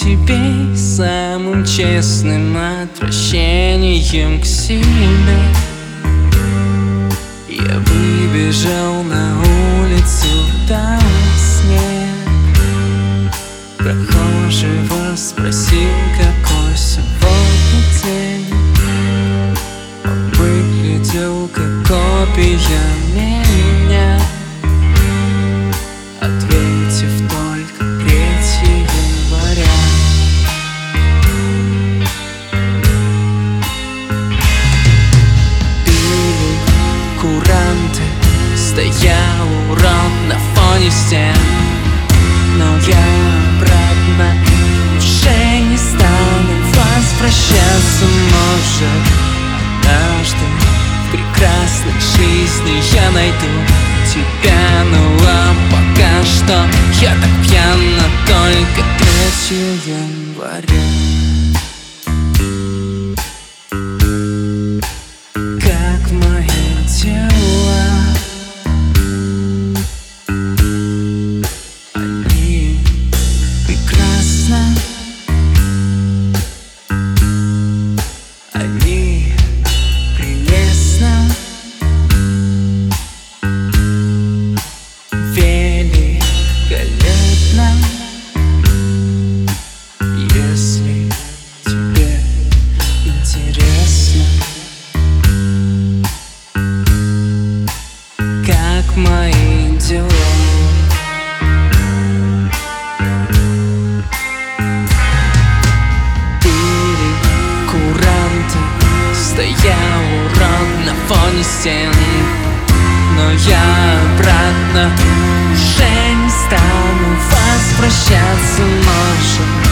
тебе самым честным отвращением к себе. Я выбежал на улицу, там снег. Прохожего спросил, какой сегодня день. Он выглядел как копия меня, ответив только 3 января. Пили куранты, стоял урод на фоне стен. Но я обратно уже не стану возвращаться. Может, однажды в прекрасной жизни я найду тебя. Ну а пока что я так пьяна только 3 января. Как мои дела? Они прекрасны. Они прелестны. Великолепно. Если тебе интересно, как мои дела? Пили куранты, стоял урод на фоне стен. Но я обратно уже не стану возвращаться. Может,